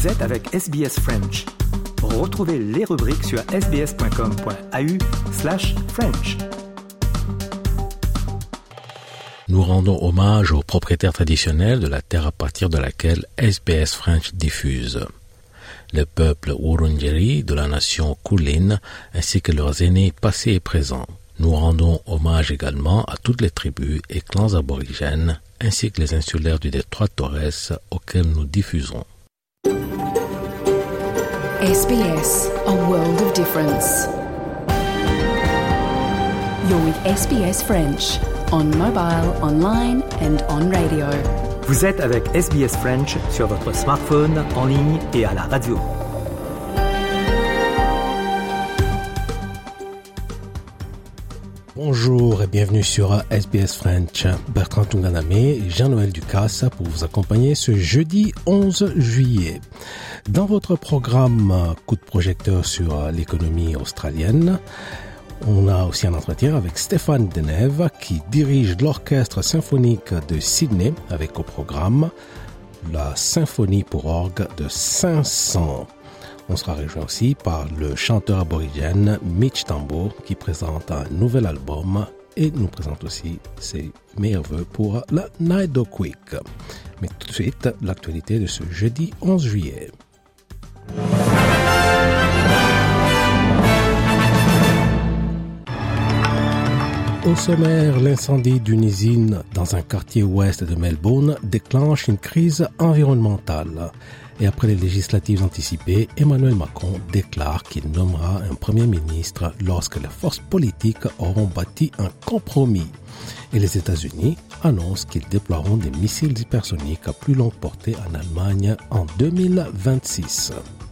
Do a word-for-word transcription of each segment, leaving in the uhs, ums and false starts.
Vous êtes avec S B S French. Retrouvez les rubriques sur sbs.com.au slash French. Nous rendons hommage aux propriétaires traditionnels de la terre à partir de laquelle S B S French diffuse. Le peuple Wurundjeri de la nation Kulin ainsi que leurs aînés passés et présents. Nous rendons hommage également à toutes les tribus et clans aborigènes ainsi que les insulaires du détroit Torres auxquels nous diffusons. S B S, a world of difference. You're with S B S French, on mobile, online and on radio. Vous êtes avec S B S French sur votre smartphone, en ligne et à la radio. Bonjour et bienvenue sur S B S French. Bertrand Tunganame et Jean-Noël Ducasse pour vous accompagner ce jeudi onze juillet. Dans votre programme coup de projecteur sur l'économie australienne, on a aussi un entretien avec Stéphane Denève qui dirige l'orchestre symphonique de Sydney avec au programme la symphonie pour orgue de cinq cents. On sera rejoint aussi par le chanteur aborigène Mitch Tambo qui présente un nouvel album et nous présente aussi ses meilleurs vœux pour la Nido Week. Mais tout de suite, l'actualité de ce jeudi onze juillet. Au sommaire, l'incendie d'une usine dans un quartier ouest de Melbourne déclenche une crise environnementale. Et après les législatives anticipées, Emmanuel Macron déclare qu'il nommera un premier ministre lorsque les forces politiques auront bâti un compromis. Et les États-Unis annoncent qu'ils déploieront des missiles hypersoniques à plus longue portée en Allemagne en deux mille vingt-six.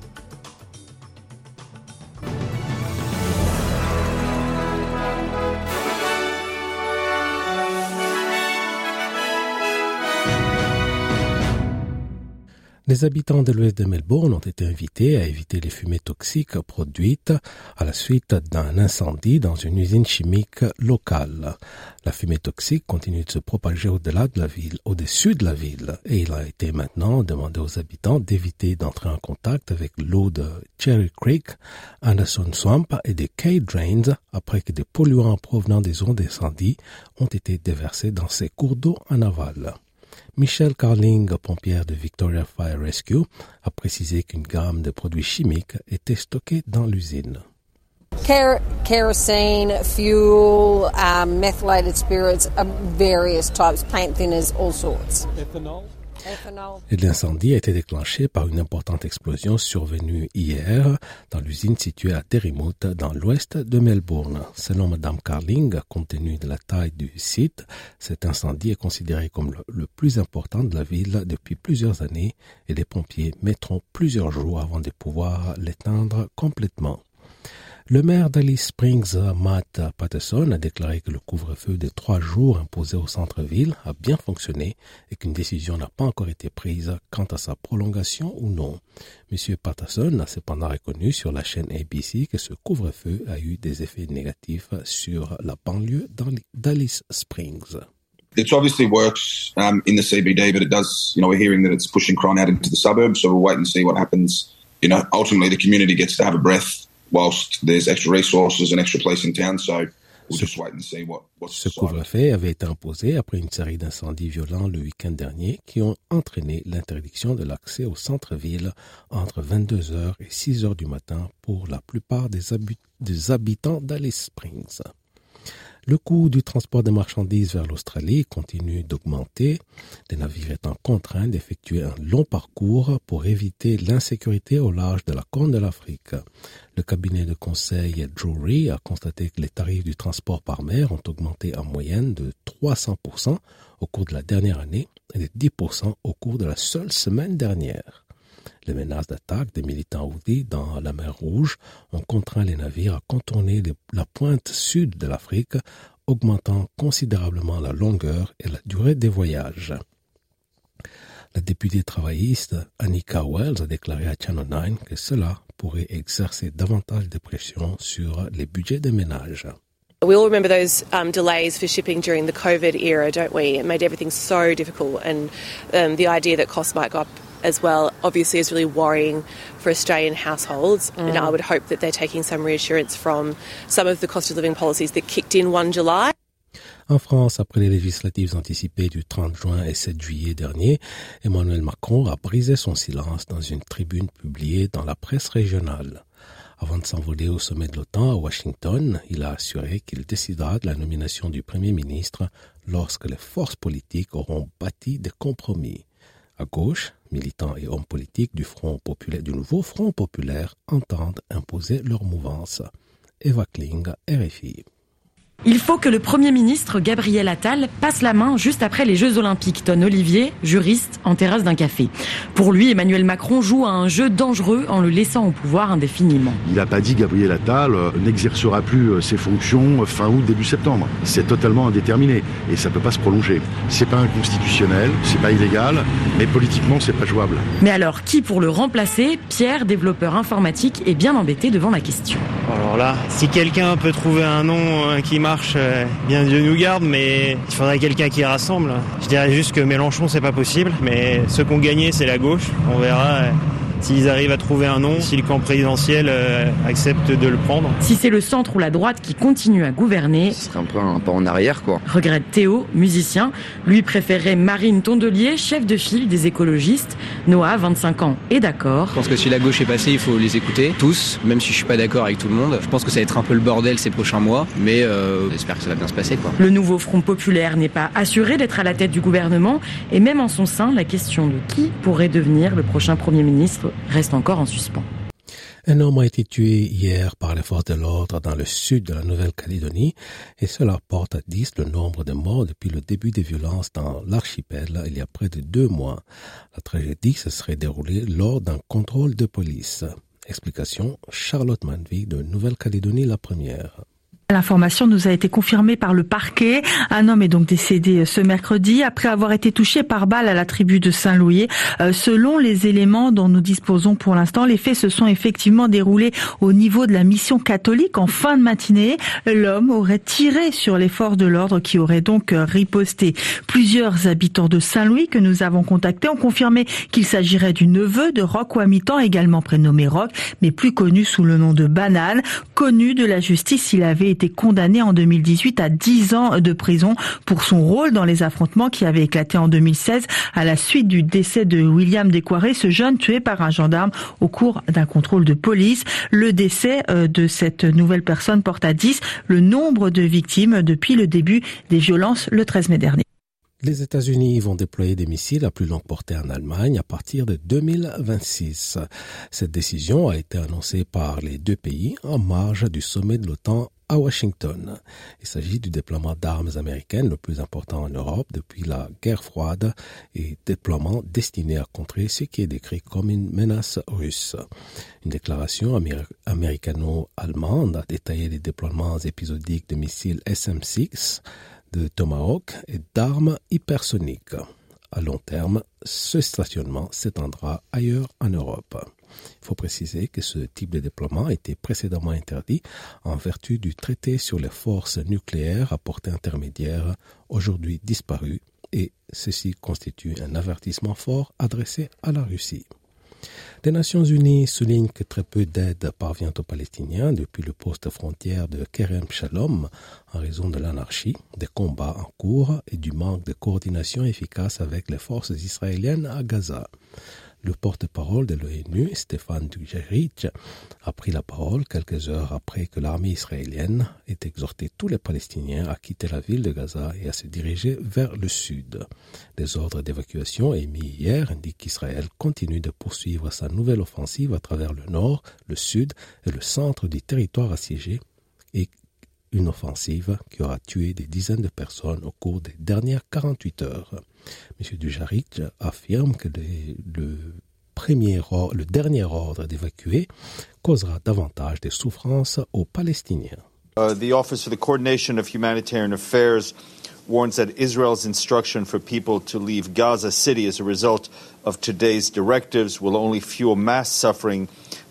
Les habitants de l'ouest de Melbourne ont été invités à éviter les fumées toxiques produites à la suite d'un incendie dans une usine chimique locale. La fumée toxique continue de se propager au-delà de la ville, au-dessus de la ville, et il a été maintenant demandé aux habitants d'éviter d'entrer en contact avec l'eau de Cherry Creek, Anderson Swamp et des Key Drains après que des polluants provenant des zones d'incendie ont été déversés dans ces cours d'eau en aval. Michelle Carling, pompière de Victoria Fire Rescue, a précisé qu'une gamme de produits chimiques était stockée dans l'usine. Ker- kerosene, fuel, um, methylated spirits, uh, various types, paint thinners, all sorts. Ethanol? Et l'incendie a été déclenché par une importante explosion survenue hier dans l'usine située à Derrimut, dans l'ouest de Melbourne. Selon Mme Carling, compte tenu de la taille du site, cet incendie est considéré comme le, le plus important de la ville depuis plusieurs années et les pompiers mettront plusieurs jours avant de pouvoir l'éteindre complètement. Le maire d'Alice Springs, Matt Patterson, a déclaré que le couvre-feu de trois jours imposé au centre-ville a bien fonctionné et qu'une décision n'a pas encore été prise quant à sa prolongation ou non. M. Patterson a cependant reconnu sur la chaîne A B C que ce couvre-feu a eu des effets négatifs sur la banlieue d'Alice Springs. It obviously works um, in the C B D, but it does, you know, we're hearing that it's pushing crime out into the suburbs, so we'll wait and see what happens. You know, ultimately the community gets to have a breath whilst there's extra resources and extra police in town, so we'll just wait and see what what's Ce couvre-feu avait été imposé après une série d'incendies violents le week-end dernier qui ont entraîné l'interdiction de l'accès au centre-ville entre vingt-deux heures et six heures du matin pour la plupart des, habi- des habitants d'Alice Springs. Le coût du transport de marchandises vers l'Australie continue d'augmenter, les navires étant contraints d'effectuer un long parcours pour éviter l'insécurité au large de la Corne de l'Afrique. Le cabinet de conseil Drury a constaté que les tarifs du transport par mer ont augmenté en moyenne de trois cents pour cent au cours de la dernière année et de dix pour cent au cours de la seule semaine dernière. Les menaces d'attaque des militants houthis dans la mer Rouge ont contraint les navires à contourner les, la pointe sud de l'Afrique, augmentant considérablement la longueur et la durée des voyages. La députée travailliste Annika Wells a déclaré à Channel neuf que cela pourrait exercer davantage de pression sur les budgets des ménages. We all remember those um, delays for shipping during the COVID era, don't we? It made everything so difficult, and um, the idea that costs might go up as well, obviously is really worrying for Australian households. Mm. And I would hope that they're taking some reassurance from some of the cost of living policies that kicked in the first of July. En France, après les législatives anticipées du trente juin et sept juillet dernier, Emmanuel Macron a brisé son silence dans une tribune publiée dans la presse régionale. Avant de s'envoler au sommet de l'OTAN à Washington, il a assuré qu'il décidera de la nomination du Premier ministre lorsque les forces politiques auront bâti des compromis. À gauche, militants et hommes politiques du, Front populaire, du nouveau Front populaire entendent imposer leur mouvance. Eva Kling, R F I. Il faut que le Premier ministre Gabriel Attal passe la main juste après les Jeux Olympiques, tonne Olivier, juriste, en terrasse d'un café. Pour lui, Emmanuel Macron joue à un jeu dangereux en le laissant au pouvoir indéfiniment. Il n'a pas dit Gabriel Attal euh, n'exercera plus euh, ses fonctions fin août, début septembre. C'est totalement indéterminé et ça ne peut pas se prolonger. C'est pas inconstitutionnel, c'est pas illégal, mais politiquement c'est pas jouable. Mais alors, qui pour le remplacer? Pierre, développeur informatique, est bien embêté devant la question. Alors là, si quelqu'un peut trouver un nom euh, qui marche, euh, bien Dieu nous garde, mais il faudrait quelqu'un qui rassemble. Je dirais juste que Mélenchon, c'est pas possible, mais ceux qui ont gagné, c'est la gauche. On verra euh, s'ils arrivent à trouver un nom, si le camp présidentiel euh, accepte de le prendre. Si c'est le centre ou la droite qui continue à gouverner, ce serait un peu un pas en arrière, quoi. Regrette Théo, musicien. Lui préférerait Marine Tondelier, chef de file des écologistes. Noah, vingt-cinq ans, est d'accord. Je pense que si la gauche est passée, il faut les écouter, tous, même si je suis pas d'accord avec tout le monde. Je pense que ça va être un peu le bordel ces prochains mois, mais euh, j'espère que ça va bien se passer, quoi. Le nouveau Front populaire n'est pas assuré d'être à la tête du gouvernement, et même en son sein, la question de qui pourrait devenir le prochain Premier ministre reste encore en suspens. Un homme a été tué hier par les forces de l'ordre dans le sud de la Nouvelle-Calédonie et cela porte à dix le nombre de morts depuis le début des violences dans l'archipel il y a près de deux mois. La tragédie se serait déroulée lors d'un contrôle de police. Explication, Charlotte Manville de Nouvelle-Calédonie la première. L'information nous a été confirmée par le parquet. Un homme est donc décédé ce mercredi après avoir été touché par balle à la tribu de Saint-Louis. Euh, selon les éléments dont nous disposons pour l'instant, les faits se sont effectivement déroulés au niveau de la mission catholique en fin de matinée. L'homme aurait tiré sur les forces de l'ordre qui auraient donc riposté. Plusieurs habitants de Saint-Louis que nous avons contactés ont confirmé qu'il s'agirait du neveu de Roch Ouamitan, également prénommé Roch, mais plus connu sous le nom de Banane. Connu de la justice, il avait été condamné en deux mille dix-huit à dix ans de prison pour son rôle dans les affrontements qui avaient éclaté en deux mille seize à la suite du décès de William Descoiré, ce jeune tué par un gendarme au cours d'un contrôle de police. Le décès de cette nouvelle personne porte à dix le nombre de victimes depuis le début des violences le treize mai dernier. Les États-Unis vont déployer des missiles à plus longue portée en Allemagne à partir de deux mille vingt-six. Cette décision a été annoncée par les deux pays en marge du sommet de l'OTAN à Washington. Il s'agit du déploiement d'armes américaines le plus important en Europe depuis la guerre froide et déploiement destiné à contrer ce qui est décrit comme une menace russe. Une déclaration améri- américano-allemande a détaillé les déploiements épisodiques de missiles S M six, de Tomahawk et d'armes hypersoniques. À long terme, ce stationnement s'étendra ailleurs en Europe. Il faut préciser que ce type de déploiement a été précédemment interdit en vertu du traité sur les forces nucléaires à portée intermédiaire, aujourd'hui disparu, et ceci constitue un avertissement fort adressé à la Russie. Les Nations Unies soulignent que très peu d'aide parvient aux Palestiniens depuis le poste frontière de Kerem Shalom en raison de l'anarchie, des combats en cours et du manque de coordination efficace avec les forces israéliennes à Gaza. Le porte-parole de l'ONU, Stéphane Dujarric, a pris la parole quelques heures après que l'armée israélienne ait exhorté tous les Palestiniens à quitter la ville de Gaza et à se diriger vers le sud. Les ordres d'évacuation émis hier indiquent qu'Israël continue de poursuivre sa nouvelle offensive à travers le nord, le sud et le centre du territoire assiégé et une offensive qui aura tué des dizaines de personnes au cours des dernières quarante-huit heures. M. Dujarric affirme que les, le, premier, le dernier ordre d'évacuer causera davantage de souffrances aux Palestiniens. Uh, the Office for the Coordination of Humanitarian Affairs warns that Israel's instruction for people to leave Gaza City as a result of today's directives will only fuel mass suffering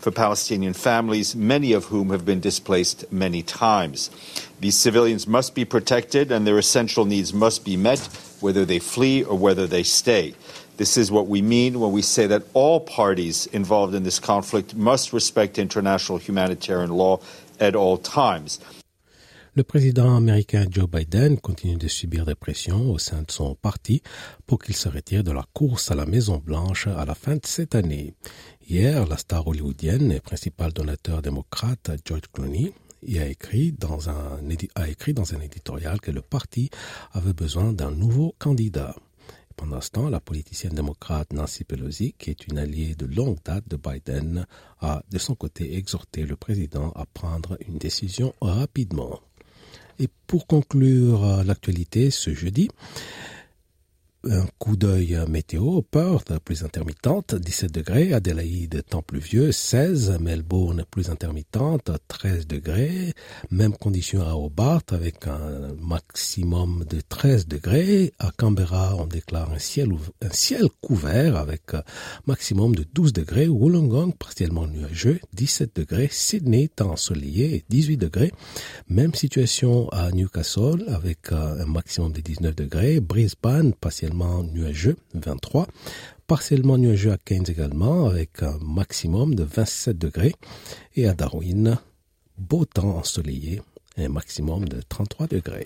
for Palestinian families, many of whom have been displaced many times. These civilians must be protected and their essential needs must be met, whether they flee or whether they stay. This is what we mean when we say that all parties involved in this conflict must respect international humanitarian law at all times. Le président américain Joe Biden continue de subir des pressions au sein de son parti pour qu'il se retire de la course à la Maison-Blanche à la fin de cette année. Hier, la star hollywoodienne et principal donateur démocrate George Clooney y a écrit dans un, a écrit dans un éditorial que le parti avait besoin d'un nouveau candidat. Pendant ce temps, la politicienne démocrate Nancy Pelosi, qui est une alliée de longue date de Biden, a de son côté exhorté le président à prendre une décision rapidement. Et pour conclure l'actualité ce jeudi, un coup d'œil météo, Perth, plus intermittente, dix-sept degrés, Adélaïde, temps pluvieux, seize, Melbourne, plus intermittente, treize degrés, même condition à Hobart avec un maximum de treize degrés, à Canberra, on déclare un ciel, un ciel couvert avec maximum de douze degrés, Wollongong, partiellement nuageux, dix-sept degrés, Sydney, temps ensoleillé, dix-huit degrés, même situation à Newcastle avec un maximum de dix-neuf degrés, Brisbane, partiellement nuageux, vingt-trois, partiellement nuageux à Cairns également, avec un maximum de vingt-sept degrés, et à Darwin, beau temps ensoleillé, et un maximum de trente-trois degrés.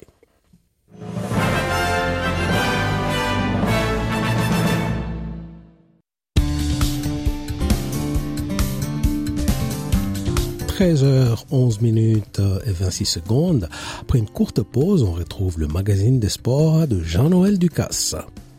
treize heures onze minutes et vingt-six secondes. Après une courte pause, on retrouve le magazine des sports de Jean-Noël Ducasse.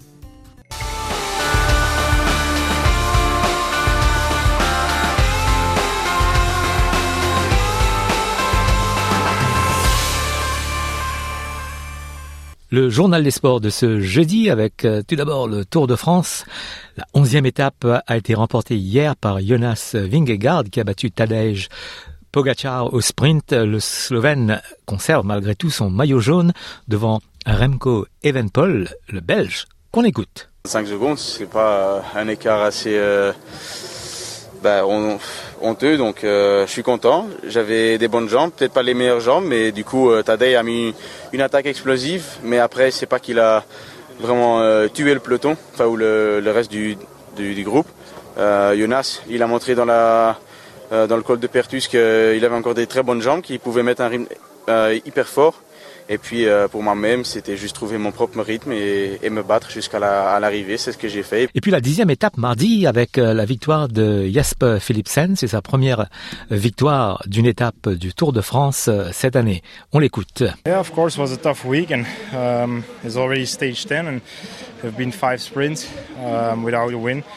Le journal des sports de ce jeudi avec euh, tout d'abord le Tour de France. La onzième étape a été remportée hier par Jonas Vingegaard qui a battu Tadej Pogačar au sprint. Le Slovène conserve malgré tout son maillot jaune devant Remco Evenepoel, le Belge, qu'on écoute. cinq secondes, c'est pas un écart assez euh, bah, on, honteux, donc euh, je suis content. J'avais des bonnes jambes, peut-être pas les meilleures jambes, mais du coup euh, Tadej a mis une attaque explosive, mais après c'est pas qu'il a vraiment euh, tué le peloton, enfin ou le, le reste du, du, du groupe. Euh, Jonas, il a montré dans la euh, dans le col de Pertus qu'il avait encore des très bonnes jambes, qu'il pouvait mettre un rythme euh, hyper fort. Et puis euh, pour moi-même, c'était juste trouver mon propre rythme et, et me battre jusqu'à la, à l'arrivée, c'est ce que j'ai fait. Et puis la dixième étape mardi avec euh, la victoire de Jasper Philipsen, c'est sa première victoire d'une étape du Tour de France euh, cette année. On l'écoute. Yeah, of course, it was a tough week and um, it's already stage ten and there have been five sprints um, without a win.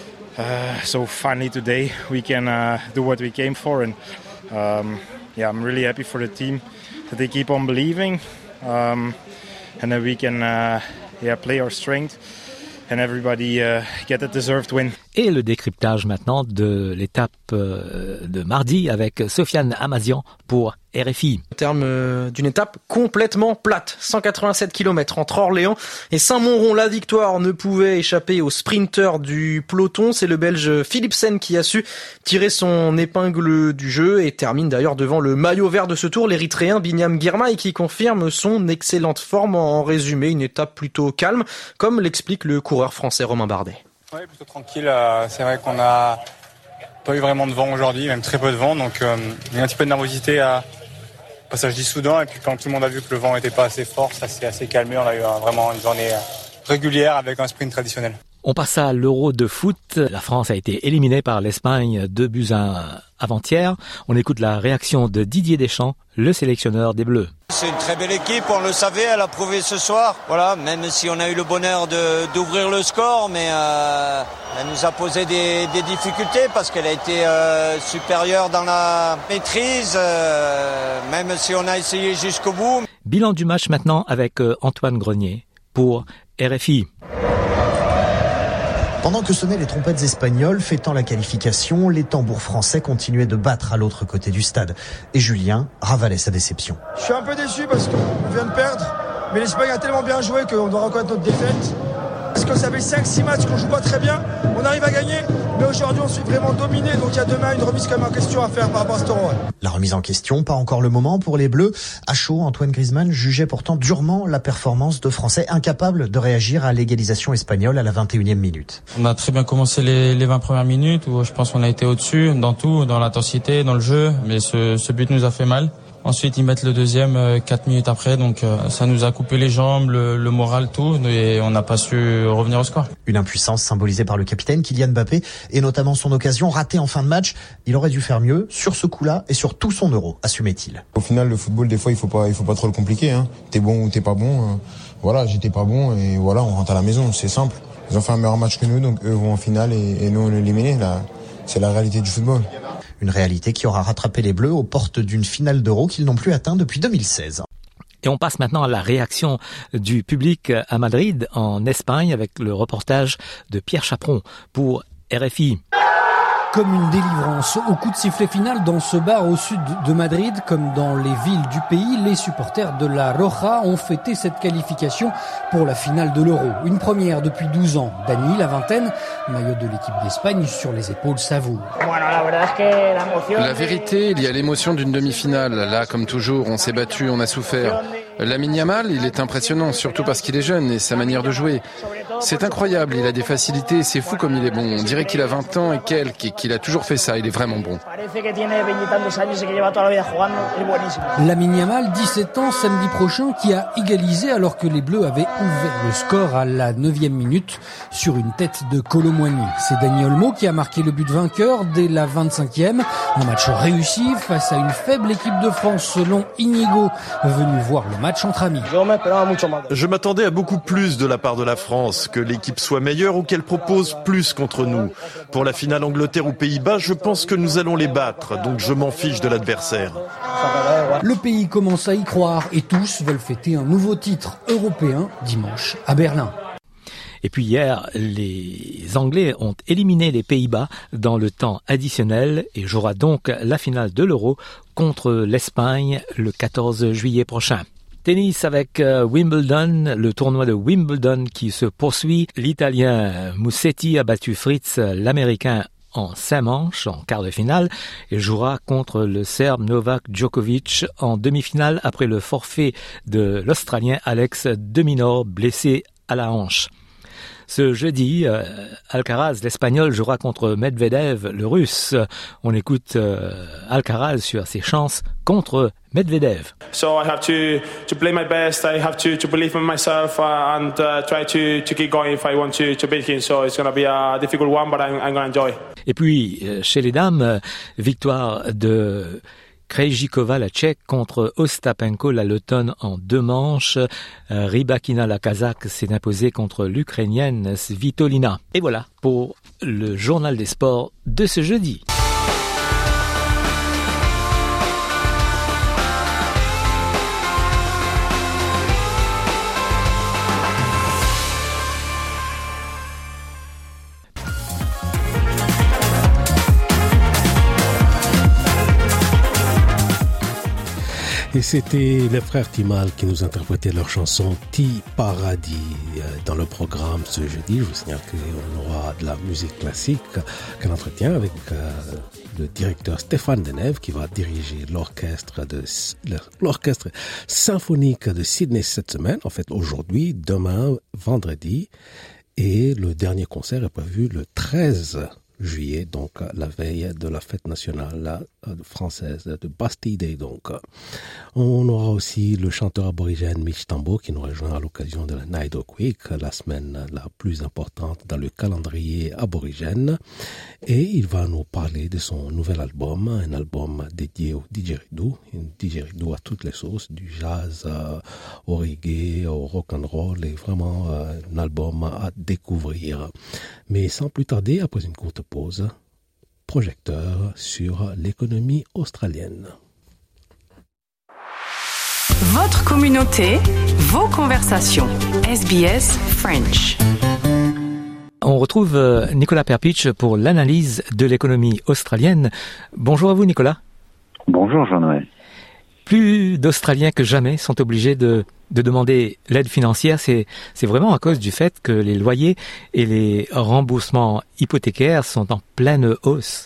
Uh, so finally today we can uh, do what we came for and um, yeah, I'm really happy for the team. That they keep on believing, um, and that we can, uh, yeah, play our strength, and everybody uh, get a deserved win. Et le décryptage maintenant de l'étape euh, de mardi avec Sofiane Amazian pour R F I. Au terme euh, d'une étape complètement plate, cent quatre-vingt-sept kilomètres entre Orléans et Saint-Monron. La victoire ne pouvait échapper au sprinter du peloton. C'est le Belge Philipsen qui a su tirer son épingle du jeu et termine d'ailleurs devant le maillot vert de ce tour, l'Érythréen Binyam Girmay, qui confirme son excellente forme. En résumé, une étape plutôt calme, comme l'explique le coureur français Romain Bardet. Oui, plutôt tranquille. C'est vrai qu'on n'a pas eu vraiment de vent aujourd'hui, même très peu de vent. Donc euh, il y a un petit peu de nervosité à passage d'Issoudun. Et puis quand tout le monde a vu que le vent n'était pas assez fort, ça s'est assez calmé. On a eu un, vraiment une journée régulière avec un sprint traditionnel. On passe à l'Euro de foot. La France a été éliminée par l'Espagne deux buts à un avant-hier. On écoute la réaction de Didier Deschamps, le sélectionneur des Bleus. C'est une très belle équipe, on le savait, elle a prouvé ce soir. Voilà, même si on a eu le bonheur de, d'ouvrir le score, mais euh, elle nous a posé des, des difficultés parce qu'elle a été euh, supérieure dans la maîtrise, euh, même si on a essayé jusqu'au bout. Bilan du match maintenant avec Antoine Grenier pour R F I. Pendant que sonnaient les trompettes espagnoles fêtant la qualification, les tambours français continuaient de battre à l'autre côté du stade. Et Julien ravalait sa déception. Je suis un peu déçu parce qu'on vient de perdre, mais l'Espagne a tellement bien joué qu'on doit reconnaître notre défaite. Parce que ça fait cinq six matchs qu'on joue pas très bien, on arrive à gagner, mais aujourd'hui on s'est vraiment dominé, donc il y a demain une remise quand même en question à faire par rapport à ce Taureau. La remise en question, pas encore le moment pour les Bleus. À chaud, Antoine Griezmann jugeait pourtant durement la performance de Français incapables de réagir à l'égalisation espagnole à la vingt et unième minute. On a très bien commencé les, les vingt premières minutes où je pense qu'on a été au-dessus dans tout, dans l'intensité, dans le jeu, mais ce, ce but nous a fait mal. Ensuite, ils mettent le deuxième euh, quatre minutes après, donc euh, ça nous a coupé les jambes, le, le moral, tout, et on n'a pas su revenir au score. Une impuissance symbolisée par le capitaine Kylian Mbappé, et notamment son occasion ratée en fin de match. Il aurait dû faire mieux sur ce coup-là et sur tout son euro, assumait-il. Au final, le football, des fois, il faut pas, il faut pas trop le compliquer. Hein. T'es bon ou t'es pas bon. Euh, voilà, j'étais pas bon, et voilà, on rentre à la maison, c'est simple. Ils ont fait un meilleur match que nous, donc eux vont en finale et, et nous on est éliminés. Là, c'est la réalité du football. Une réalité qui aura rattrapé les Bleus aux portes d'une finale d'Euro qu'ils n'ont plus atteint depuis deux mille seize. Et on passe maintenant à la réaction du public à Madrid, en Espagne, avec le reportage de Pierre Chaperon pour R F I. Comme une délivrance au coup de sifflet final dans ce bar au sud de Madrid, comme dans les villes du pays, les supporters de la Roja ont fêté cette qualification pour la finale de l'Euro. Une première depuis douze ans. Dani, la vingtaine, maillot de l'équipe d'Espagne sur les épaules, s'avoue. La vérité, il y a l'émotion d'une demi-finale. Là, comme toujours, on s'est battu, on a souffert. Lamine Yamal, il est impressionnant, surtout parce qu'il est jeune et sa manière de jouer. C'est incroyable, il a des facilités, c'est fou comme il est bon. On dirait qu'il a vingt ans et quelques, et qu'il a toujours fait ça, il est vraiment bon. Lamine Yamal, dix-sept ans, samedi prochain, qui a égalisé alors que les Bleus avaient ouvert le score à la neuvième minute sur une tête de Kolo Muani. C'est Dani Olmo qui a marqué le but vainqueur dès la vingt-cinquième. Un match réussi face à une faible équipe de France selon Inigo, venu voir le match entre amis. Je m'attendais à beaucoup plus de la part de la France, que l'équipe soit meilleure ou qu'elle propose plus contre nous. Pour la finale Angleterre ou Pays-Bas, je pense que nous allons les battre, donc je m'en fiche de l'adversaire. Le pays commence à y croire et tous veulent fêter un nouveau titre européen dimanche à Berlin. Et puis hier, les Anglais ont éliminé les Pays-Bas dans le temps additionnel et jouera donc la finale de l'Euro contre l'Espagne le quatorze juillet prochain. Tennis avec euh, Wimbledon, le tournoi de Wimbledon qui se poursuit. L'Italien Musetti a battu Fritz, l'Américain, en cinq manches, en quart de finale, et jouera contre le Serbe Novak Djokovic en demi-finale après le forfait de l'Australien Alex de Minaur, blessé à la hanche. Ce jeudi, euh, Alcaraz, l'Espagnol, jouera contre Medvedev, le Russe. On écoute euh, Alcaraz sur ses chances contre Medvedev. So I have to to play my best. I have to to believe in myself uh, and uh, try to to keep going if I want to to beat him. So it's going to be a difficult one, but I'm I'm going to enjoy. Et puis euh, chez les dames, victoire de Krejcikova, la Tchèque, contre Ostapenko, la Lettonne, en deux manches. Euh, Rybakina, la Kazakh, s'est imposée contre l'Ukrainienne Svitolina. Et voilà pour le journal des sports de ce jeudi. Et c'était les frères Timal qui nous interprétaient leur chanson Ti Paradis dans le programme ce jeudi. Je vous signale qu'on aura de la musique classique, qu'un entretien avec euh, le directeur Stéphane Denève qui va diriger l'orchestre de l'orchestre symphonique de Sydney cette semaine, en fait aujourd'hui, demain, vendredi. Et le dernier concert est prévu le treize juillet, donc la veille de la fête nationale française de Bastille Day. Donc, on aura aussi le chanteur aborigène Mitch Tambo qui nous rejoint à l'occasion de la Night Oak Week, la semaine la plus importante dans le calendrier aborigène, et il va nous parler de son nouvel album, un album dédié au didgeridoo, un didgeridoo à toutes les sauces, du jazz euh, au reggae, au rock and roll, et vraiment euh, un album à découvrir. Mais sans plus tarder, après une courte pause, projecteur sur l'économie australienne. Votre communauté, vos conversations. S B S French. On retrouve Nicolas Perpich pour l'analyse de l'économie australienne. Bonjour à vous, Nicolas. Bonjour, Jean-Noël. Plus d'Australiens que jamais sont obligés de de demander l'aide financière, c'est, c'est vraiment à cause du fait que les loyers et les remboursements hypothécaires sont en pleine hausse.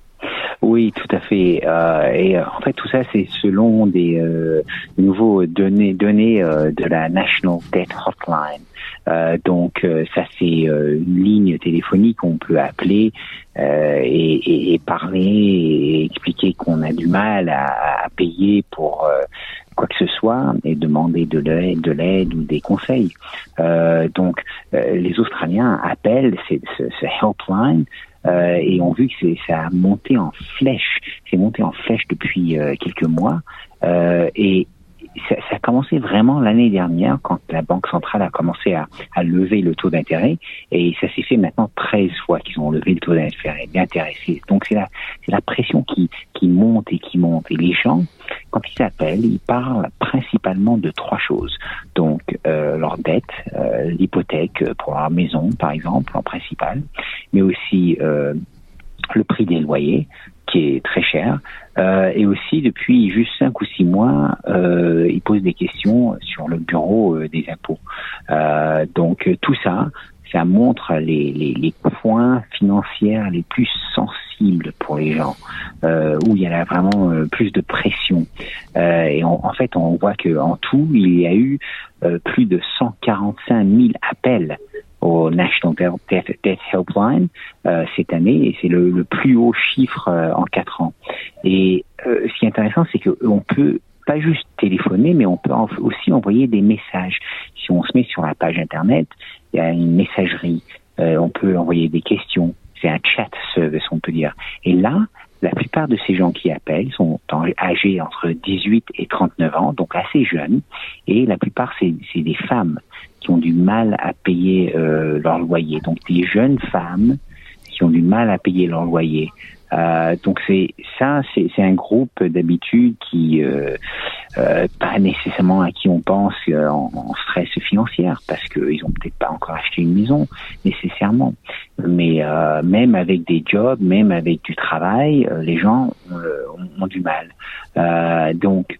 Oui, tout à fait. Euh, et en fait, tout ça, c'est selon des euh, nouveaux données, données euh, de la National Debt Hotline. Euh, donc, euh, ça, c'est euh, une ligne téléphonique qu'on peut appeler euh, et, et, et parler et expliquer qu'on a du mal à, à payer pour euh, quoi que ce soit et demander de l'aide, de l'aide ou des conseils. Euh, donc, euh, les Australiens appellent ce, ce, ce helpline. Euh, et on vu que c'est, ça a monté en flèche, c'est monté en flèche depuis euh, quelques mois, euh, et ça, ça a commencé vraiment l'année dernière quand la Banque centrale a commencé à, à lever le taux d'intérêt, et ça s'est fait maintenant treize fois qu'ils ont levé le taux d'intérêt. d'intérêt. C'est, donc c'est la, c'est la pression qui, qui monte et qui monte, et les gens, quand ils s'appellent, ils parlent principalement de trois choses. Donc euh, leur dette, euh, l'hypothèque pour leur maison par exemple en principal, mais aussi euh, le prix des loyers qui est très cher, euh, et aussi depuis juste cinq ou six mois, euh, ils posent des questions sur le bureau euh, des impôts. Euh, donc tout ça, ça montre les, les, les points financiers les plus sensibles pour les gens, euh, où il y a vraiment euh, plus de pression. Euh, et on, en fait, on voit que en tout, il y a eu euh, plus de cent quarante-cinq mille appels au National Debt, Debt Helpline euh, cette année, et c'est le, le plus haut chiffre euh, en quatre ans. Et euh, ce qui est intéressant, c'est qu'on peut pas juste téléphoner, mais on peut aussi envoyer des messages. Si on se met sur la page Internet, il y a une messagerie, euh, on peut envoyer des questions, c'est un chat service, on peut dire. Et là, la plupart de ces gens qui appellent sont âgés entre dix-huit et trente-neuf ans, donc assez jeunes, et la plupart, c'est, c'est des femmes qui ont du mal à payer euh, leur loyer. Donc des jeunes femmes qui ont du mal à payer leur loyer. Euh, donc c'est ça, c'est, c'est un groupe d'habitude qui euh, euh, pas nécessairement à qui on pense euh, en, en stress financier, parce qu'ils ont peut-être pas encore acheté une maison nécessairement. Mais euh, même avec des jobs, même avec du travail, euh, les gens euh, ont, ont du mal. Euh, donc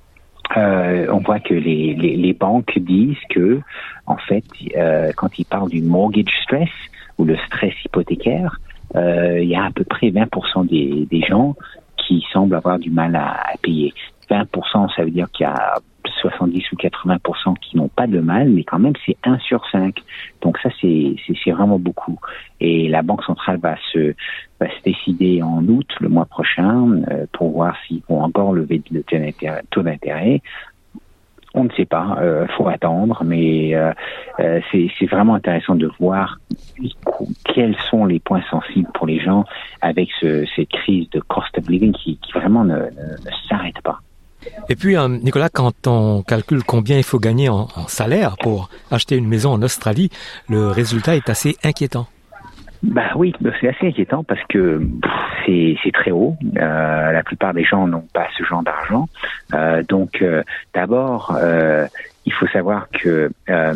Euh, on voit que les, les, les banques disent que, en fait, euh, quand ils parlent du mortgage stress ou le stress hypothécaire, euh, il y a à peu près vingt pour cent des, des gens qui semblent avoir du mal à, à payer. vingt pour cent, ça veut dire qu'il y a soixante-dix ou quatre-vingts pour cent qui n'ont pas de mal, mais quand même c'est un sur cinq. Donc ça c'est, c'est, c'est vraiment beaucoup. Et la Banque centrale va se, va se décider en août, le mois prochain, euh, pour voir s'ils vont encore lever le taux d'intérêt. On ne sait pas, euh, faut attendre, mais euh, euh, c'est, c'est vraiment intéressant de voir quels sont les points sensibles pour les gens avec ce, cette crise de cost of living qui, qui vraiment ne, ne, ne s'arrête pas. Et puis, euh, Nicolas, quand on calcule combien il faut gagner en, en salaire pour acheter une maison en Australie, le résultat est assez inquiétant. Bah oui, c'est assez inquiétant parce que pff, c'est, c'est très haut. Euh, la plupart des gens n'ont pas ce genre d'argent. Euh, donc, euh, d'abord, euh, il faut savoir que euh,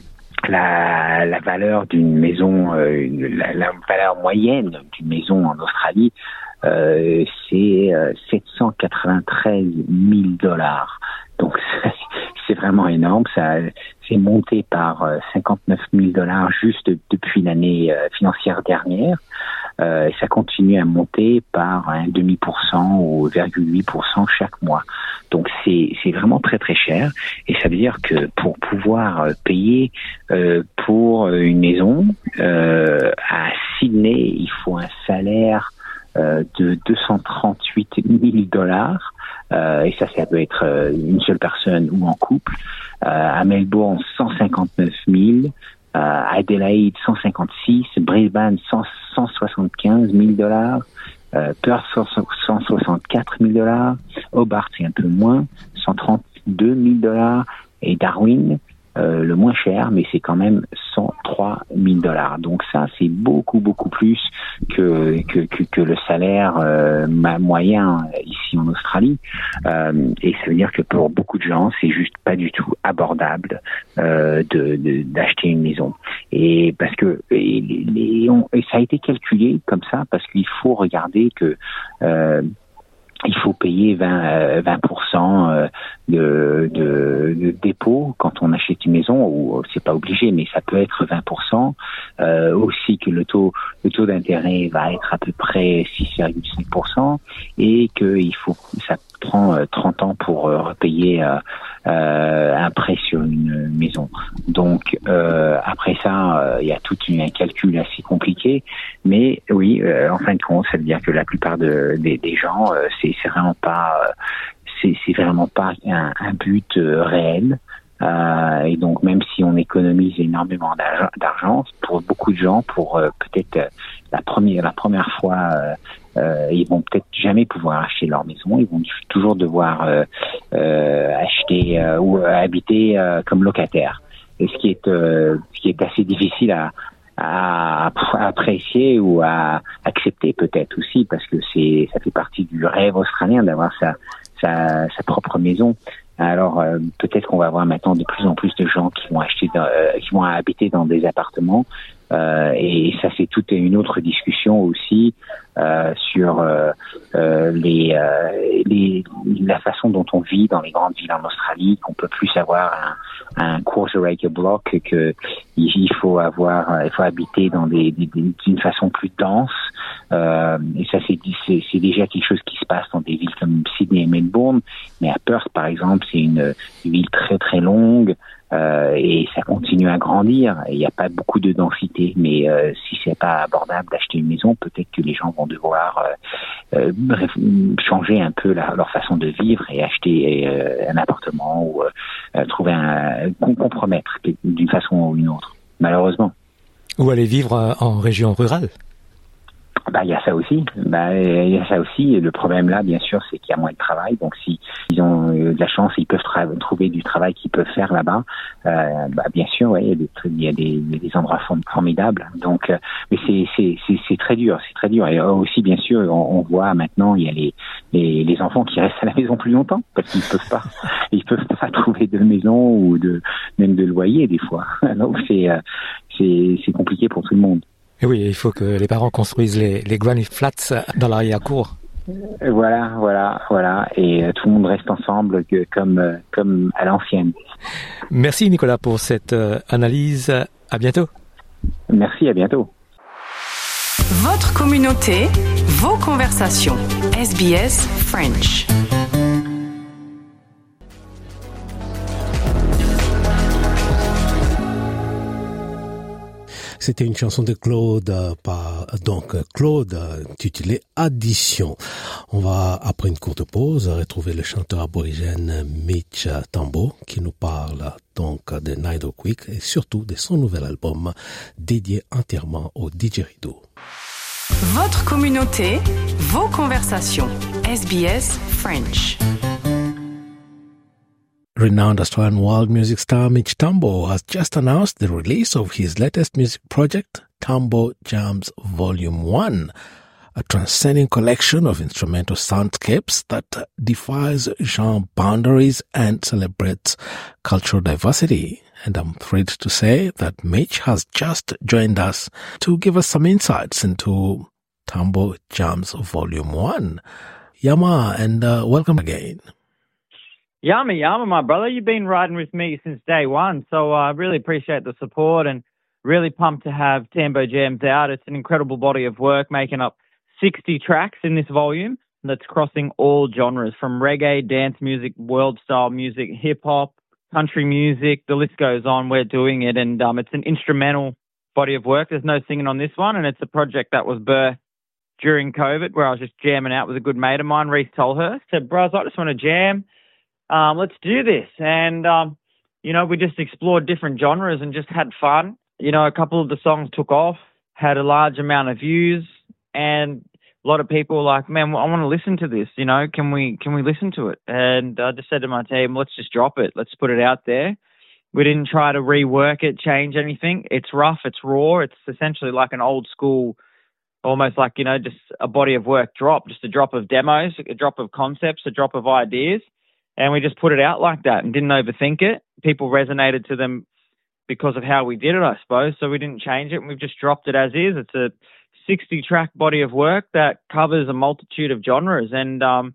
la, la valeur d'une maison, euh, la, la valeur moyenne d'une maison en Australie, euh, c'est euh, sept cent quatre-vingt-treize mille dollars. Donc c'est, c'est vraiment énorme. Ça, c'est monté par euh, cinquante-neuf mille dollars juste depuis l'année euh, financière dernière. Euh, et ça continue à monter par un demi pour cent ou zéro virgule huit pour cent chaque mois. Donc c'est c'est vraiment très très cher. Et ça veut dire que pour pouvoir euh, payer euh, pour une maison euh, à Sydney, il faut un salaire euh, de deux cent trente-huit mille dollars. Euh, et ça, ça peut être euh, une seule personne ou en couple. Euh, à Melbourne, cent cinquante-neuf mille. Euh, Adelaide, cent cinquante-six. Brisbane, cent soixante-quinze mille dollars. Euh, Perth, cent soixante-quatre mille dollars. Hobart, c'est un peu moins, cent trente-deux mille dollars. Et Darwin, euh, le moins cher, mais c'est quand même cent trois mille dollars. Donc ça, c'est beaucoup, beaucoup plus que que, que, que le salaire euh, moyen ici en Australie. Euh, et ça veut dire que pour beaucoup de gens, c'est juste pas du tout abordable euh, de, de d'acheter une maison. Et parce que et, les, on, et ça a été calculé comme ça parce qu'il faut regarder que euh, il faut payer vingt pour cent de, de, de dépôt quand on achète une maison, ou c'est pas obligé, mais ça peut être vingt pour cent. Euh, aussi que le taux, le taux d'intérêt va être à peu près six virgule cinq pour cent et que il faut, ça prend trente ans pour repayer euh, euh, un prêt sur une maison. Donc euh, après ça, il euh, y a tout un calcul assez compliqué, mais oui, euh, en fin de compte, ça veut dire que la plupart de, des, des gens, euh, c'est, c'est vraiment pas, euh, c'est, c'est vraiment pas un, un but euh, réel. Euh, et donc même si on économise énormément d'argent, d'argent pour beaucoup de gens, pour euh, peut-être euh, la première la première fois, euh, euh, ils vont peut-être jamais pouvoir acheter leur maison. Ils vont toujours devoir euh, euh, acheter euh, ou habiter euh, comme locataire. Et ce qui est euh, ce qui est assez difficile à à apprécier ou à accepter peut-être aussi, parce que c'est ça fait partie du rêve australien d'avoir sa sa, sa propre maison. Alors euh, peut-être qu'on va avoir maintenant de plus en plus de gens qui vont acheter, dans, euh, qui vont habiter dans des appartements, euh, et ça c'est toute une autre discussion aussi euh, sur euh, euh, les, euh, les la façon dont on vit dans les grandes villes en Australie, qu'on peut plus avoir un, un quarter acre block, que il faut avoir, il faut habiter dans des, des, des d'une façon plus dense. Euh, et ça c'est, c'est c'est déjà quelque chose qui se passe dans des villes comme Sydney et Melbourne, mais à Perth par exemple c'est une, une ville très très longue, euh, et ça continue à grandir. Il n'y a pas beaucoup de densité, mais euh, si c'est pas abordable d'acheter une maison, peut-être que les gens vont devoir euh, euh, changer un peu la, leur façon de vivre et acheter euh, un appartement ou euh, trouver un compromettre d'une façon ou une autre, malheureusement. Ou aller vivre en région rurale. Bah, il y a ça aussi. Bah, il y a ça aussi. Le problème là, bien sûr, c'est qu'il y a moins de travail. Donc, si ils ont de la chance, ils peuvent tra- trouver du travail qu'ils peuvent faire là-bas. Euh, bah, bien sûr, ouais, il y a des, il y a des, il y a des endroits formidables. Donc, euh, mais c'est, c'est, c'est, c'est très dur, c'est très dur. Et aussi, bien sûr, on, on voit maintenant, il y a les, les, les enfants qui restent à la maison plus longtemps parce qu'ils peuvent pas, ils peuvent pas trouver de maison ou de, même de loyer des fois. Donc, c'est, euh, c'est, c'est compliqué pour tout le monde. Et oui, il faut que les parents construisent les, les granny flats dans l'arrière-cour. Voilà, voilà, voilà. Et euh, tout le monde reste ensemble que, comme, euh, comme à l'ancienne. Merci Nicolas pour cette euh, analyse. À bientôt. Merci, à bientôt. Votre communauté, vos conversations. S B S French. C'était une chanson de Claude, euh, par, donc Claude, euh, intitulée Addition. On va, après une courte pause, retrouver le chanteur aborigène Mitch Tambo, qui nous parle donc de Nido Quick et surtout de son nouvel album dédié entièrement au didgeridoo. Votre communauté, vos conversations. S B S French. Renowned Australian world music star Mitch Tambo has just announced the release of his latest music project, Tambo Jams Volume one, a transcending collection of instrumental soundscapes that defies genre boundaries and celebrates cultural diversity. And I'm thrilled to say that Mitch has just joined us to give us some insights into Tambo Jams Volume one. Yama, and uh, welcome again. Yama, Yama, my brother. You've been riding with me since day one, so I uh, really appreciate the support and really pumped to have Tambo Jams out. It's an incredible body of work, making up sixty tracks in this volume that's crossing all genres, from reggae, dance music, world-style music, hip-hop, country music, the list goes on. We're doing it, and um, it's an instrumental body of work. There's no singing on this one, and it's a project that was birthed during COVID, where I was just jamming out with a good mate of mine, Reese Tolhurst. Said, bros, I just want to jam. Um, let's do this. And, um, you know, we just explored different genres and just had fun. You know, a couple of the songs took off, had a large amount of views, and a lot of people were like, man, I want to listen to this. You know, can we can we listen to it? And I just said to my team, let's just drop it. Let's put it out there. We didn't try to rework it, change anything. It's rough. It's raw. It's essentially like an old school, almost like, you know, just a body of work drop, just a drop of demos, a drop of concepts, a drop of ideas. And we just put it out like that and didn't overthink it. People resonated to them because of how we did it, I suppose. So we didn't change it. And we've just dropped it as is. It's a sixty track body of work that covers a multitude of genres. And um,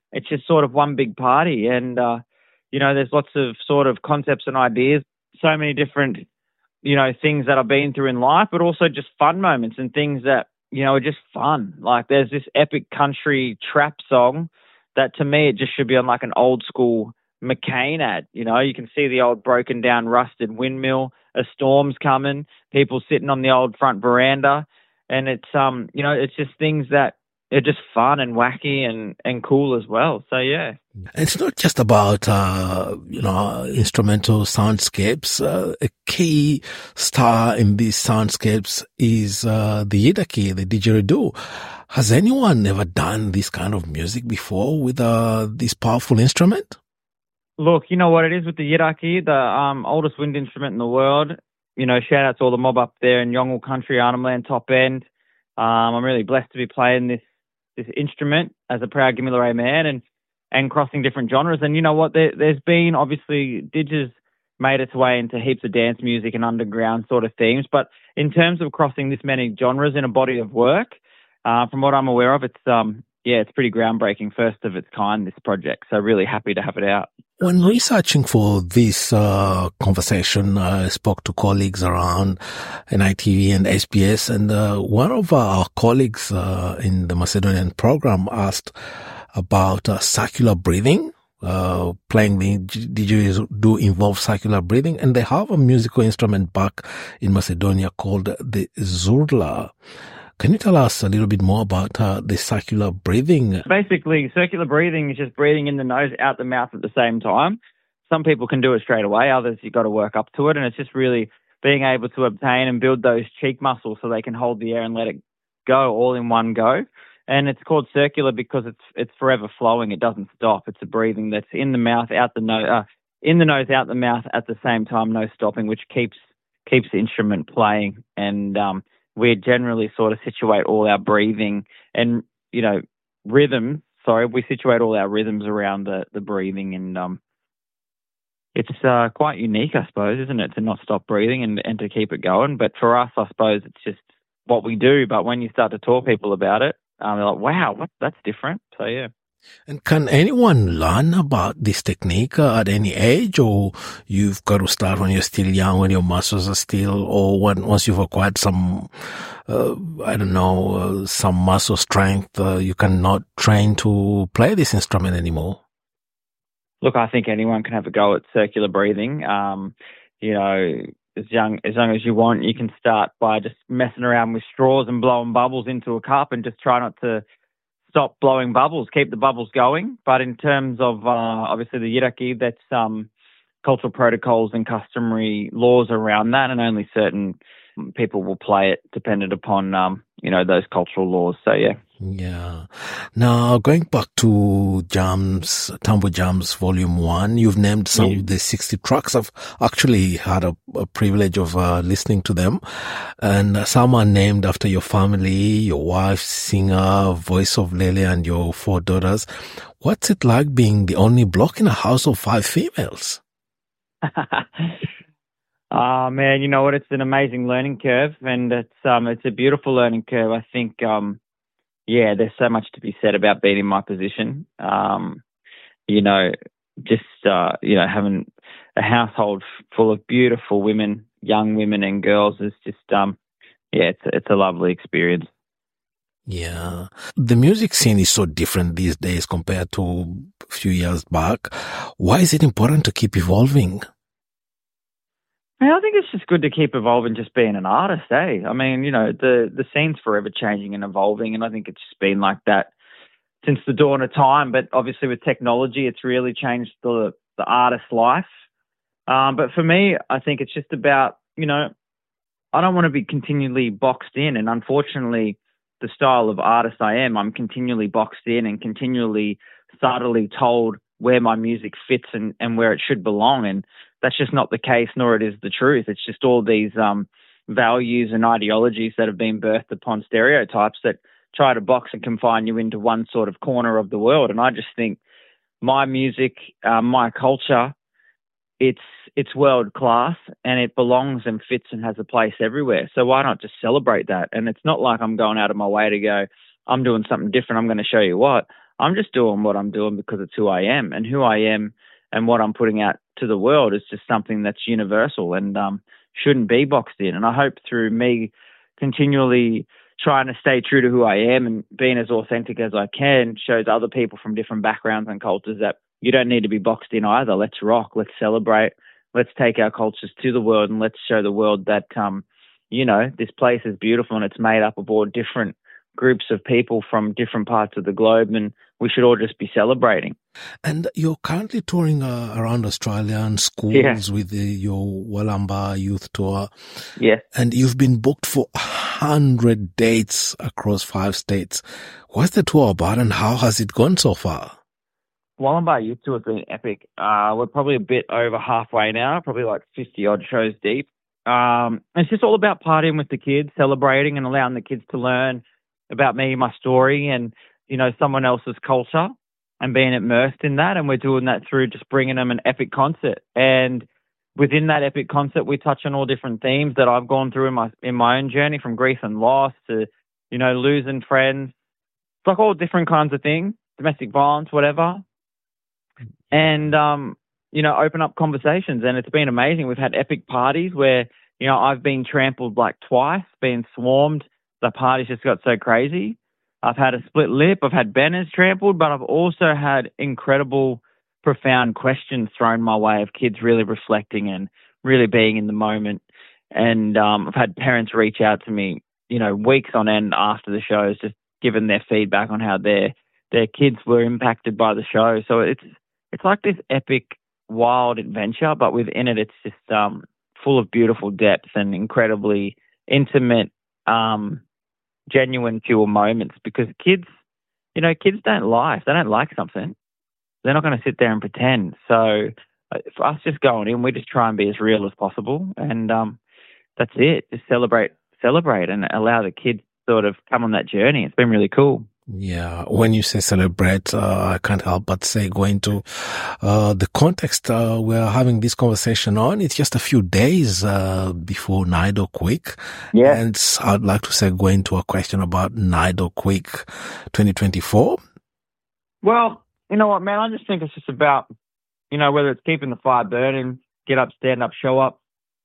it's just sort of one big party. And, uh, you know, there's lots of sort of concepts and ideas, so many different, you know, things that I've been through in life, but also just fun moments and things that, you know, are just fun. Like there's this epic country trap song that to me, it just should be on like an old school McCain ad. You know, you can see the old broken down rusted windmill, a storm's coming, people sitting on the old front veranda. And it's, um, you know, it's just things that are just fun and wacky and, and cool as well. So, yeah. It's not just about, uh, you know, instrumental soundscapes. Uh, a key star in these soundscapes is uh, the yidaki, the didgeridoo. Has anyone ever done this kind of music before with uh, this powerful instrument? Look, you know what it is with the yidaki, the um, oldest wind instrument in the world. You know, shout out to all the mob up there in Yongle Country, Arnhem Land, top end. Um, I'm really blessed to be playing this this instrument as a proud Gamilaroi man and, and crossing different genres. And you know what? There, there's been, obviously, Didge's made its way into heaps of dance music and underground sort of themes. But in terms of crossing this many genres in a body of work, uh, from what I'm aware of, it's, um, yeah, it's pretty groundbreaking, first of its kind, this project. So really happy to have it out. When researching for this uh, conversation, I spoke to colleagues around N I T V and S B S, and uh, one of our colleagues uh, in the Macedonian program asked about uh, circular breathing. Uh, playing the didgeridoo involve circular breathing, and they have a musical instrument back in Macedonia called the zurla. Can you tell us a little bit more about uh, the circular breathing? Basically, circular breathing is just breathing in the nose, out the mouth at the same time. Some people can do it straight away. Others, you've got to work up to it. And it's just really being able to obtain and build those cheek muscles so they can hold the air and let it go all in one go. And it's called circular because it's it's forever flowing. It doesn't stop. It's a breathing that's in the mouth, out the nose, uh, in the nose, out the mouth at the same time, no stopping, which keeps keeps the instrument playing. And um, we generally sort of situate all our breathing and, you know, rhythm. Sorry, we situate all our rhythms around the, the breathing. And um, it's uh, quite unique, I suppose, isn't it, to not stop breathing and, and to keep it going. But for us, I suppose it's just what we do. But when you start to talk people about it, um, they're like, wow, what, that's different. So, yeah. And can anyone learn about this technique uh, at any age, or you've got to start when you're still young, when your muscles are still, or when once you've acquired some, uh, I don't know, uh, some muscle strength, uh, you cannot train to play this instrument anymore? Look, I think anyone can have a go at circular breathing. Um, you know, as young as young as you want, you can start by just messing around with straws and blowing bubbles into a cup, and just try not to stop blowing bubbles, keep the bubbles going. But in terms of, uh, obviously, the yidaki, that's um, cultural protocols and customary laws around that, and only certain people will play it dependent upon, um, you know, those cultural laws. So, yeah. Yeah. Now, going back to Jams, Tambo Jams Volume one, you've named some yeah. of the sixty tracks. I've actually had a, a privilege of uh, listening to them. And uh, some are named after your family, your wife, singer, voice of Lele, and your four daughters. What's it like being the only bloke in a house of five females? Oh, man, you know what? It's an amazing learning curve, and it's um, it's a beautiful learning curve. I think, um, yeah, there's so much to be said about being in my position. Um, you know, just, uh, you know, having a household full of beautiful women, young women and girls is just, um, yeah, it's, it's a lovely experience. Yeah. The music scene is so different these days compared to a few years back. Why is it important to keep evolving? I think it's just good to keep evolving, just being an artist, eh? I mean, you know, the, the scene's forever changing and evolving, and I think it's just been like that since the dawn of time. But obviously with technology, it's really changed the, the artist's life. Um, but for me, I think it's just about, you know, I don't want to be continually boxed in. And unfortunately, the style of artist I am, I'm continually boxed in and continually subtly told where my music fits and, and where it should belong. And that's just not the case, nor it is the truth. It's just all these um, values and ideologies that have been birthed upon stereotypes that try to box and confine you into one sort of corner of the world. And I just think my music, uh, my culture, it's it's world class, and it belongs and fits and has a place everywhere. So why not just celebrate that? And it's not like I'm going out of my way to go, I'm doing something different, I'm going to show you what. I'm just doing what I'm doing because it's who I am, and who I am and what I'm putting out to the world is just something that's universal and um, shouldn't be boxed in. And I hope through me continually trying to stay true to who I am and being as authentic as I can shows other people from different backgrounds and cultures that you don't need to be boxed in either. Let's rock. Let's celebrate. Let's take our cultures to the world and let's show the world that, um, you know, this place is beautiful and it's made up of all different groups of people from different parts of the globe, and we should all just be celebrating. And you're currently touring uh, around Australia and schools yeah. with the, your Walamba Youth Tour. Yeah. And you've been booked for one hundred dates across five states. What's the tour about and how has it gone so far? Walamba Youth Tour has been epic. Uh, we're probably a bit over halfway now, probably like fifty-odd shows deep. Um, it's just all about partying with the kids, celebrating and allowing the kids to learn about me, my story, and, you know, someone else's culture and being immersed in that. And we're doing that through just bringing them an epic concert. And within that epic concert, we touch on all different themes that I've gone through in my in my own journey, from grief and loss to, you know, losing friends. It's like all different kinds of things, domestic violence, whatever. And, um, you know, open up conversations. And it's been amazing. We've had epic parties where, you know, I've been trampled like twice, been swarmed. The party's just got so crazy. I've had a split lip. I've had banners trampled, but I've also had incredible, profound questions thrown my way of kids really reflecting and really being in the moment. And um, I've had parents reach out to me, you know, weeks on end after the shows, just giving their feedback on how their their kids were impacted by the show. So it's it's like this epic, wild adventure, but within it, it's just um, full of beautiful depth and incredibly intimate, um, genuine, pure moments, because kids, you know, kids don't lie. If they don't like something, they're not going to sit there and pretend. So uh, for us just going in, we just try and be as real as possible. And um, that's it. Just celebrate, celebrate and allow the kids to sort of come on that journey. It's been really cool. Yeah, when you say celebrate, uh, I can't help but say going to uh, the context uh, we're having this conversation on. It's just a few days uh, before Nido Quick. Yeah. And I'd like to say going to a question about Nido Quick twenty twenty-four. Well, you know what, man? I just think it's just about, you know, whether it's keeping the fire burning, get up, stand up, show up.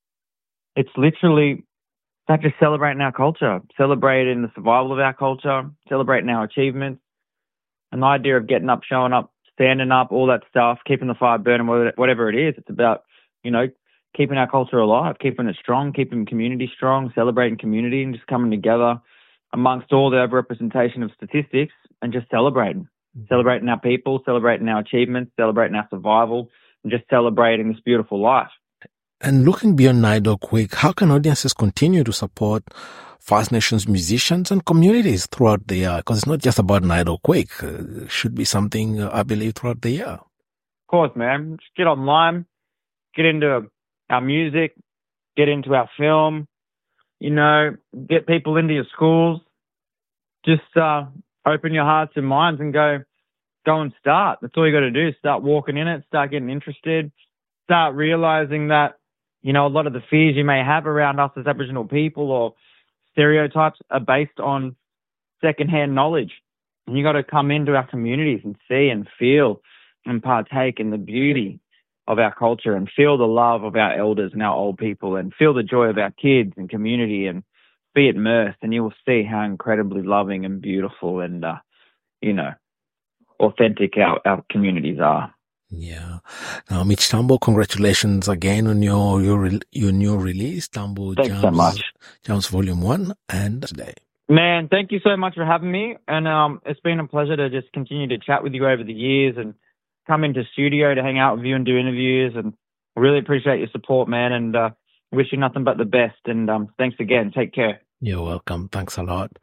It's literally like just celebrating our culture, celebrating the survival of our culture, celebrating our achievements, and the idea of getting up, showing up, standing up, all that stuff, keeping the fire burning, whatever it is. It's about, you know, keeping our culture alive, keeping it strong, keeping community strong, celebrating community and just coming together amongst all the overrepresentation of statistics and just celebrating, mm-hmm. celebrating our people, celebrating our achievements, celebrating our survival, and just celebrating this beautiful life. And looking beyond Nido Quick, how can audiences continue to support First Nations musicians and communities throughout the year? Because it's not just about Nido Quick. It should be something, uh, I believe, throughout the year. Of course, man. Just get online, get into our music, get into our film, you know, get people into your schools. Just uh, open your hearts and minds and go, go and start. That's all you got to do. Start walking in it, start getting interested, start realizing that, you know, a lot of the fears you may have around us as Aboriginal people or stereotypes are based on secondhand knowledge. And you got to come into our communities and see and feel and partake in the beauty of our culture and feel the love of our elders and our old people and feel the joy of our kids and community and be immersed. And you will see how incredibly loving and beautiful and, uh, you know, authentic our, our communities are. Yeah. Now, Mitch Tambo, congratulations again on your your your new release, Tambo Thanks Jams, so much. Jams Volume One, and today. Man, thank you so much for having me, and um, it's been a pleasure to just continue to chat with you over the years and come into studio to hang out with you and do interviews. And I really appreciate your support, man, and uh, wish you nothing but the best. And um, thanks again. Take care. You're welcome. Thanks a lot.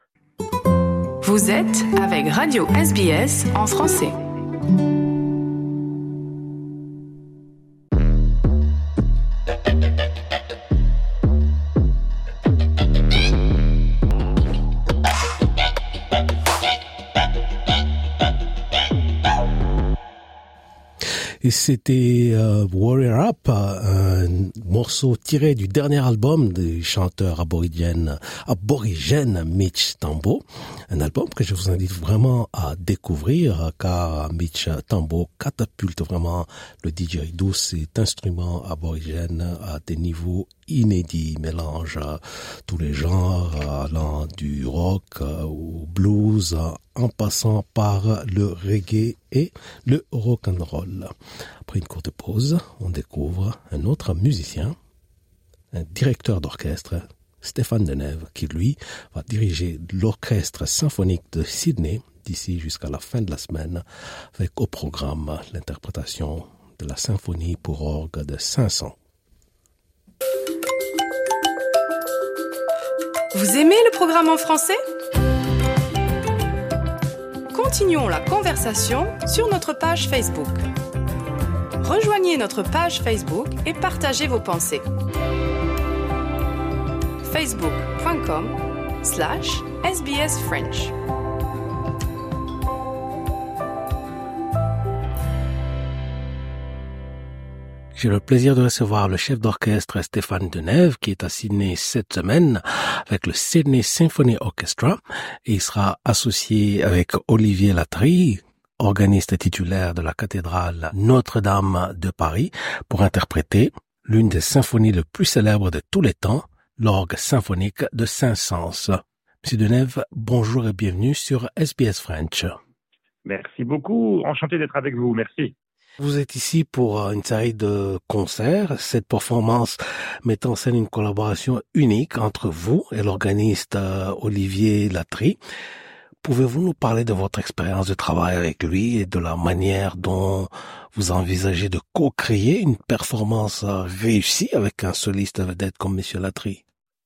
Vous êtes avec Radio S B S en français. Et c'était euh, Warrior Up, un morceau tiré du dernier album du chanteur aborigène, aborigène Mitch Tambo. Un album que je vous invite vraiment à découvrir, car Mitch Tambo catapulte vraiment le didgeridoo, cet instrument aborigène, à des niveaux inédits. Il mélange tous les genres, allant du rock au blues, en passant par le reggae et le rock'n'roll. Après une courte pause, on découvre un autre musicien, un directeur d'orchestre, Stéphane Denève, qui lui va diriger l'orchestre symphonique de Sydney d'ici jusqu'à la fin de la semaine, avec au programme l'interprétation de la symphonie pour orgue de Saint-Saëns. Vous aimez le programme en français ? Continuons la conversation sur notre page Facebook. Rejoignez notre page Facebook et partagez vos pensées. facebook.com slash SBS French. J'ai le plaisir de recevoir le chef d'orchestre Stéphane Denève, qui est à Sydney cette semaine avec le Sydney Symphony Orchestra, et il sera associé avec Olivier Latry, organiste titulaire de la cathédrale Notre-Dame de Paris, pour interpréter l'une des symphonies les plus célèbres de tous les temps, l'orgue symphonique de Saint-Saëns. Monsieur Denève, bonjour et bienvenue sur S B S French. Merci beaucoup, enchanté d'être avec vous, merci. Vous êtes ici pour une série de concerts. Cette performance met en scène une collaboration unique entre vous et l'organiste Olivier Latry. Pouvez-vous nous parler de votre expérience de travail avec lui et de la manière dont vous envisagez de co-créer une performance réussie avec un soliste vedette comme Monsieur Latry?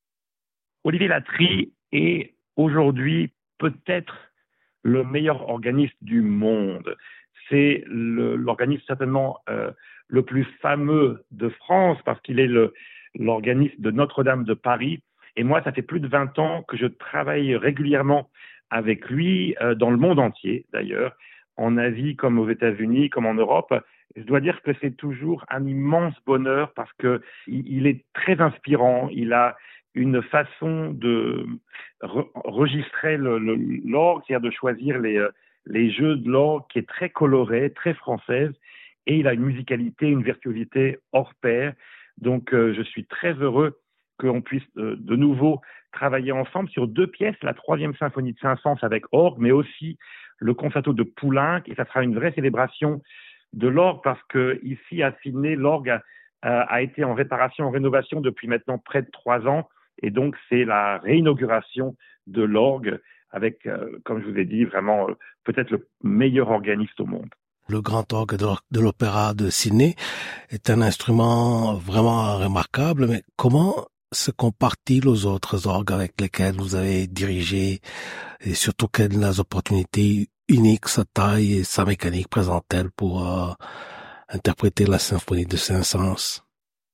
Olivier Latry est aujourd'hui peut-être le meilleur organiste du monde. C'est le, l'organisme certainement euh, le plus fameux de France parce qu'il est le, l'organisme de Notre-Dame de Paris. Et moi, ça fait plus de vingt ans que je travaille régulièrement avec lui, euh, dans le monde entier d'ailleurs, en Asie comme aux États-Unis, comme en Europe. Je dois dire que c'est toujours un immense bonheur parce que il est très inspirant. Il a une façon de re- enregistrer le, le, l'orgue, c'est-à-dire de choisir les... Euh, les jeux de l'orgue qui est très colorée, très française, et il a une musicalité, une virtuosité hors pair. Donc, euh, je suis très heureux qu'on puisse euh, de nouveau travailler ensemble sur deux pièces, la troisième symphonie de Saint-Saëns avec orgue, mais aussi le concerto de Poulenc, et ça sera une vraie célébration de l'orgue parce que ici à Sydney, l'orgue a, a été en réparation, en rénovation depuis maintenant près de trois ans, et donc c'est la réinauguration de l'orgue avec, euh, comme je vous ai dit, vraiment euh, peut-être le meilleur organiste au monde. Le grand orgue de l'Opéra de Sydney est un instrument vraiment remarquable, mais comment se compare-t-il aux autres orgues avec lesquels vous avez dirigé, et surtout quelles opportunités uniques sa taille et sa mécanique présentent-elles pour euh, interpréter la symphonie de Saint-Saëns?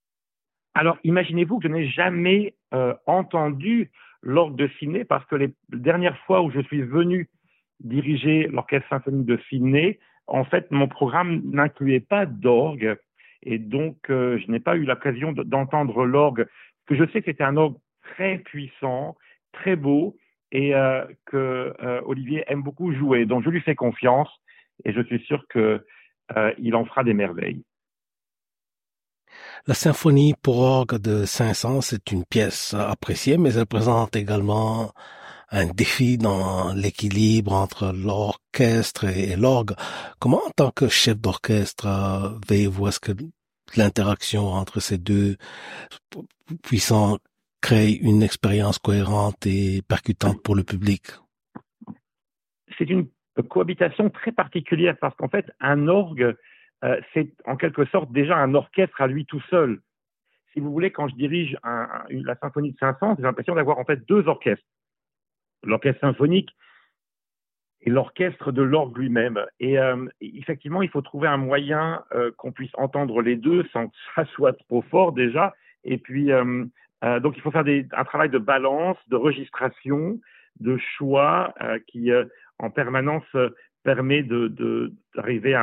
Alors, imaginez-vous que je n'ai jamais euh, entendu l'orgue de Sydney parce que les dernières fois où je suis venu diriger l'orchestre symphonique de Sydney, en fait, mon programme n'incluait pas d'orgue et donc euh, je n'ai pas eu l'occasion de, d'entendre l'orgue. Que je sais que c'était un orgue très puissant, très beau et euh, que euh, Olivier aime beaucoup jouer. Donc je lui fais confiance et je suis sûr que euh, il en fera des merveilles. La symphonie pour orgue de Saint-Saëns est une pièce appréciée, mais elle présente également un défi dans l'équilibre entre l'orchestre et l'orgue. Comment, en tant que chef d'orchestre, veillez-vous à ce que l'interaction entre ces deux puissants crée une expérience cohérente et percutante pour le public? C'est une cohabitation très particulière parce qu'en fait, un orgue, Euh, c'est en quelque sorte déjà un orchestre à lui tout seul. Si vous voulez, quand je dirige un, un, une, la symphonie de Saint-Saëns, j'ai l'impression d'avoir en fait deux orchestres. L'orchestre symphonique et l'orchestre de l'orgue lui-même. Et euh, effectivement, il faut trouver un moyen euh, qu'on puisse entendre les deux sans que ça soit trop fort déjà. Et puis, euh, euh, donc il faut faire des, un travail de balance, de registration, de choix euh, qui, euh, en permanence, euh, permet de, de, d'arriver à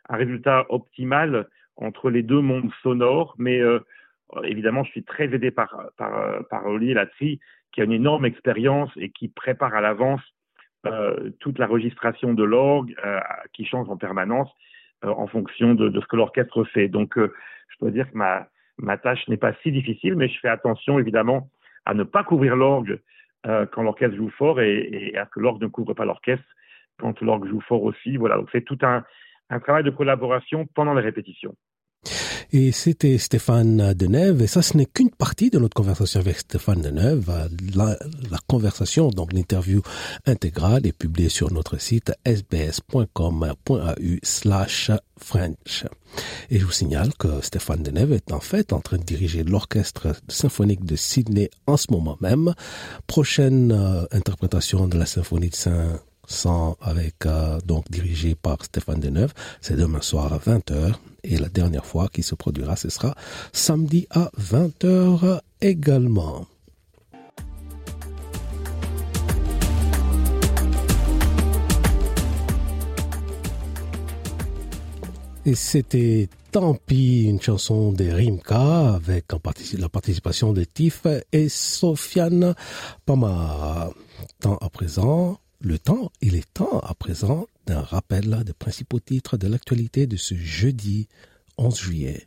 un résultat optimal entre les deux mondes sonores, mais euh, évidemment, je suis très aidé par, par, par Olivier Latry, qui a une énorme expérience et qui prépare à l'avance euh, toute la registration de l'orgue, euh, qui change en permanence euh, en fonction de, de ce que l'orchestre fait. Donc, euh, je dois dire que ma, ma tâche n'est pas si difficile, mais je fais attention, évidemment, à ne pas couvrir l'orgue euh, quand l'orchestre joue fort et, et à ce que l'orgue ne couvre pas l'orchestre quand l'orgue joue fort aussi. Voilà, donc c'est tout un, un travail de collaboration pendant les répétitions. Et c'était Stéphane Deneuve, et ça ce n'est qu'une partie de notre conversation avec Stéphane Deneuve. La, la conversation, donc l'interview intégrale est publiée sur notre site s b s point com point a u slash French. Et je vous signale que Stéphane Deneuve est en fait en train de diriger l'orchestre symphonique de Sydney en ce moment même. Prochaine euh, interprétation de la symphonie de Saint-Saëns avec euh, donc dirigée par Stéphane Deneuve, c'est demain soir à vingt heures. Et la dernière fois qui se produira, ce sera samedi à vingt heures également. Et c'était Tant pis, une chanson de Rimka avec en partici- la participation de Tiff et Sofiane Pamar. Temps à présent, le temps, il est temps à présent d'un rappel des principaux titres de l'actualité de ce jeudi onze juillet.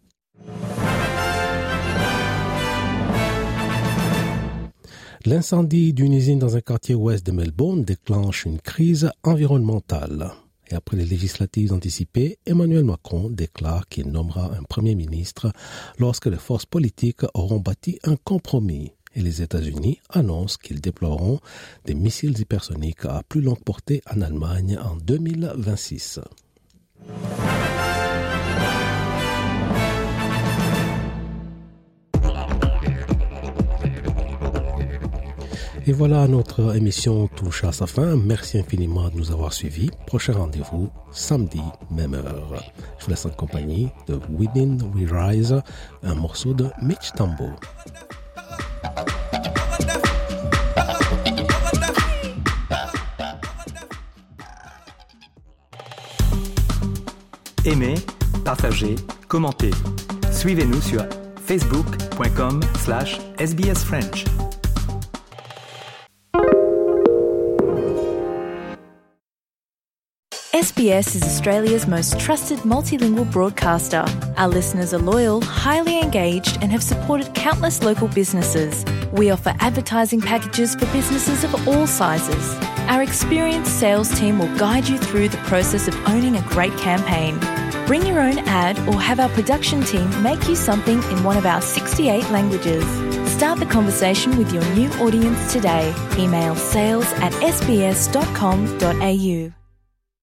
L'incendie d'une usine dans un quartier ouest de Melbourne déclenche une crise environnementale. Et après les législatives anticipées, Emmanuel Macron déclare qu'il nommera un premier ministre lorsque les forces politiques auront bâti un compromis. Et les États-Unis annoncent qu'ils déploieront des missiles hypersoniques à plus longue portée en Allemagne en deux mille vingt-six. Et voilà, notre émission touche à sa fin. Merci infiniment de nous avoir suivis. Prochain rendez-vous, samedi, même heure. Je vous laisse en compagnie de Within We Rise, un morceau de Mitch Tambo. Aimez, partagez, commentez. Suivez-nous sur facebook point com slash S B S French. S B S is Australia's most trusted multilingual broadcaster. Our listeners are loyal, highly engaged, and have supported countless local businesses. We offer advertising packages for businesses of all sizes. Our experienced sales team will guide you through the process of owning a great campaign. Bring your own ad or have our production team make you something in one of our sixty-eight languages. Start the conversation with your new audience today. Email sales at s b s dot com dot a u.